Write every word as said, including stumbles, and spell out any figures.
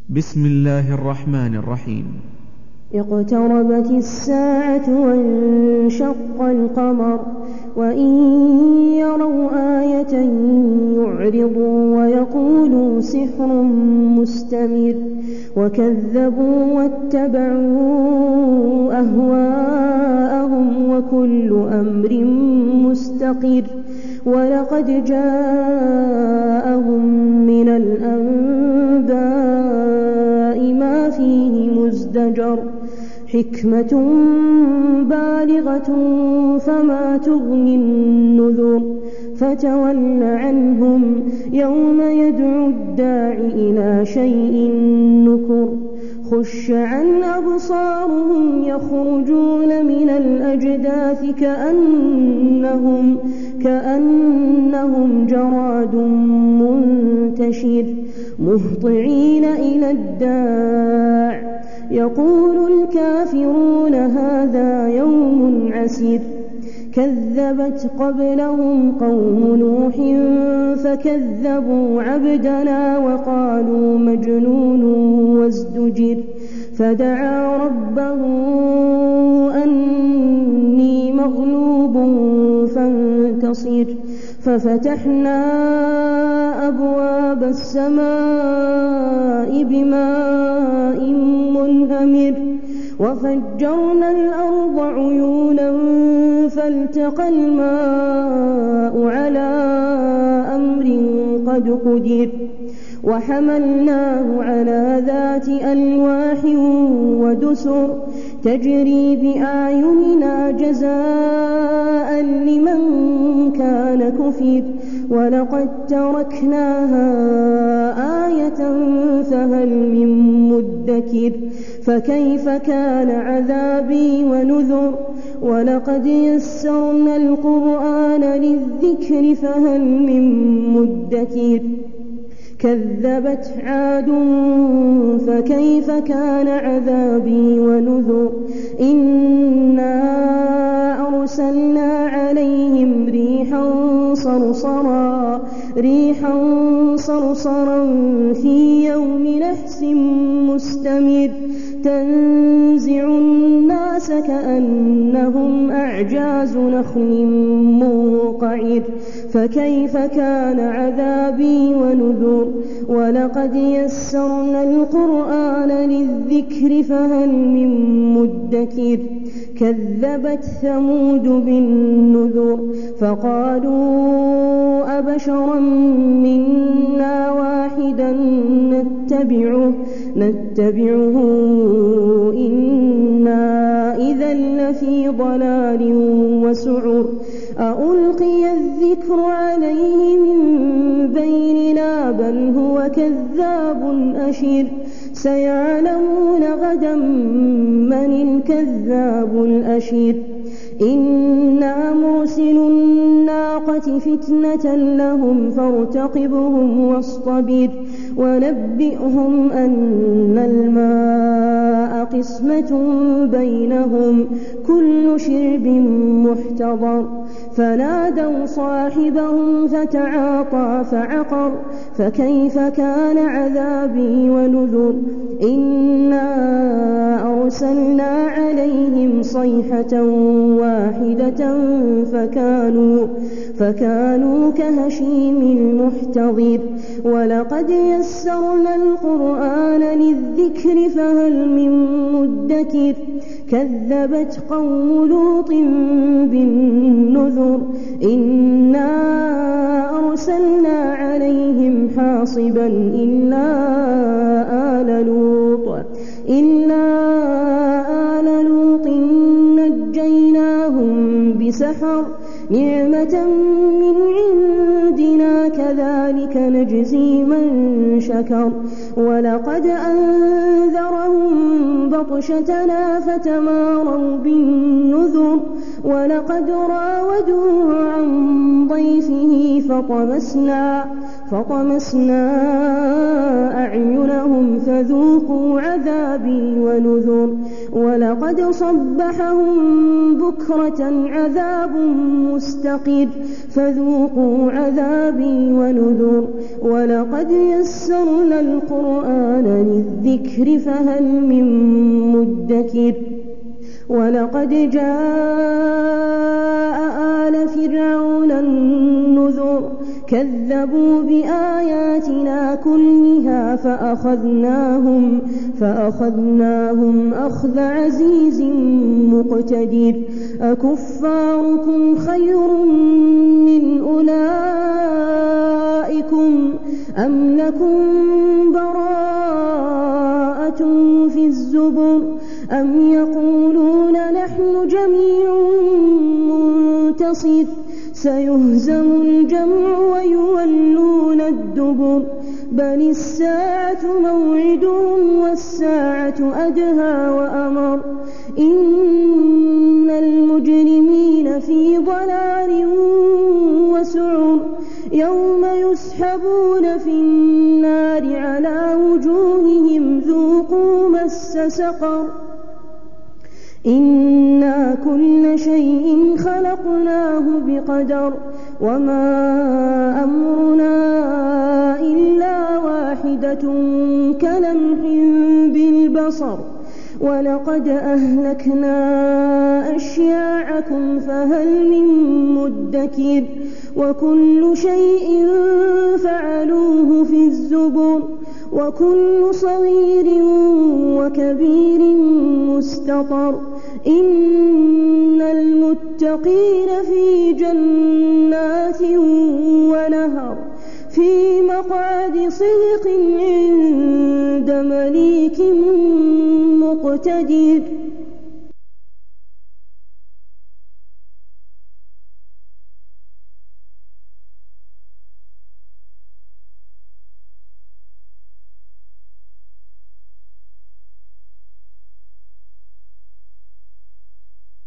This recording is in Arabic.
بسم الله الرحمن الرحيم. اقتربت الساعة وانشق القمر وإن يروا آية يعرضوا ويقولوا سحر مستمر وكذبوا واتبعوا أهواءهم وكل أمر مستقر ولقد جاءهم من الأنباء ما فيه مزدجر حكمة بالغة فما تغني النذر فتول عنهم يوم يدعو الداع إلى شيء نكر خش عن أبصارهم يخرجون من الأجداث كأنهم, كأنهم جراد منتشر مهطعين إلى الداع يقول الكافرون هذا يوم عسير كذبت قبلهم قوم نوح فكذبوا عبدنا وقالوا مجنون وازدجر فدعا ربه أني مغلوب فانتصر ففتحنا أبواب السماء بماء منهمر وفجرنا الأرض عيونا فالتقى الماء على أمر قد قدر وحملناه على ذات ألواح ودسر تجري بأعيننا جزاء لمن كان كفر ولقد تركناها آية فهل من مدكر فكيف كان عذابي ونذر ولقد يسرنا القرآن للذكر فهل من مدكر كذبت عاد فكيف كان عذابي ونذر إنا أرسلنا عليهم ريحا صرصرا ريحا صرصرا في يوم نحس مستمر تنزع الناس كأنهم أعجاز نخل منقعر فكيف كان عذابي ونذر ولقد يسرنا القرآن للذكر فهل من مدكر كذبت ثمود بالنذر فقالوا أبشرا منا واحدا نتبعه نتبعه إنا إذا لفي ضلال وسعر أألقي الذكر عليه من بيننا بل هو كذاب أشر سيعلمون غدا من الكذاب الأشر إنا مرسل الناقة فتنة لهم فارتقبهم واصطبر ونبئهم أن الماء قسمة بينهم كل شرب محتضر فنادوا صاحبهم فتعاطى فعقر فكيف كان عذابي ونذر إنا أرسلنا عليهم صيحة واحدة فكانوا, فكانوا كهشيم المحتضر ولقد يسرنا القرآن للذكر فهل من مدكر كذبت قوم لوط بالنذر إنا أرسلنا عليهم حاصبا إلا آل لوط إلا آل لوط نجيناهم بسحر نعمة من عندنا كذلك نجزي من شكر ولقد أنذرهم بطشتنا فتماروا بالنذر ولقد راودوه عن ضيفه فطمسنا, فطمسنا أعينهم فذوقوا عذابي ونذر ولقد صبحهم بكرة عذاب مستقر فذوقوا عذابي ونذر ولقد يسرنا القرآن للذكر فهل من مدكر ولقد جاء آل فرعون النذر كذبوا بآياتنا كلها فأخذناهم فأخذناهم أخذ عزيز مقتدر أكفاركم خير من أولئكم أم لكم براءة في الزبر أم يقولون نحن جميع منتصر سيهزم الجمع ويولون الدبر بل الساعة موعدهم والساعة أدهى وأمر إن المجرمين في ضلال وسعر يوم يسحبون في النار على وجوههم ذوقوا مس سقر إنا كل شيء خلقناه بقدر وما أمرنا إلا واحدة كلمح بالبصر ولقد أهلكنا أشياعكم فهل من مدكر وكل شيء فعلوه في الزبر وكل صغير وكبير مستطر إن المتقين في جنات ونهر في مقعد صدق عند مليك مقتدر.